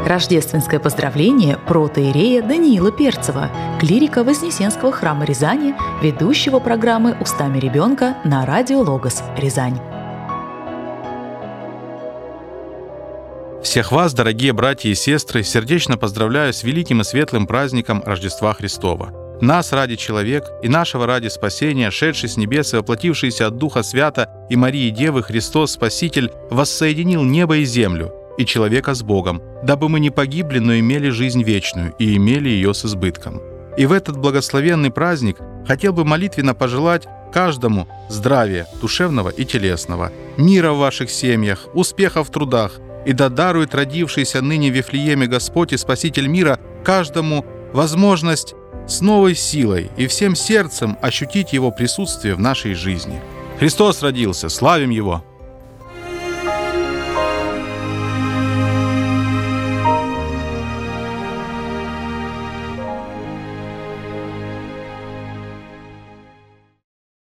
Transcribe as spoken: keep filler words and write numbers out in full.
Рождественское поздравление протоиерея Даниила Перцева, клирика Вознесенского храма Рязани, ведущего программы «Устами ребенка» на радио «Логос» Рязань. Всех вас, дорогие братья и сестры, сердечно поздравляю с великим и светлым праздником Рождества Христова. Нас ради человек и нашего ради спасения, шедший с небес и воплотившийся от Духа Свята и Марии Девы, Христос, Спаситель, воссоединил небо и землю, и человека с Богом, дабы мы не погибли, но имели жизнь вечную и имели ее с избытком. И в этот благословенный праздник хотел бы молитвенно пожелать каждому здравия душевного и телесного, мира в ваших семьях, успеха в трудах, и да дарует родившийся ныне в Вифлееме Господь и Спаситель мира каждому возможность с новой силой и всем сердцем ощутить Его присутствие в нашей жизни. Христос родился, славим Его!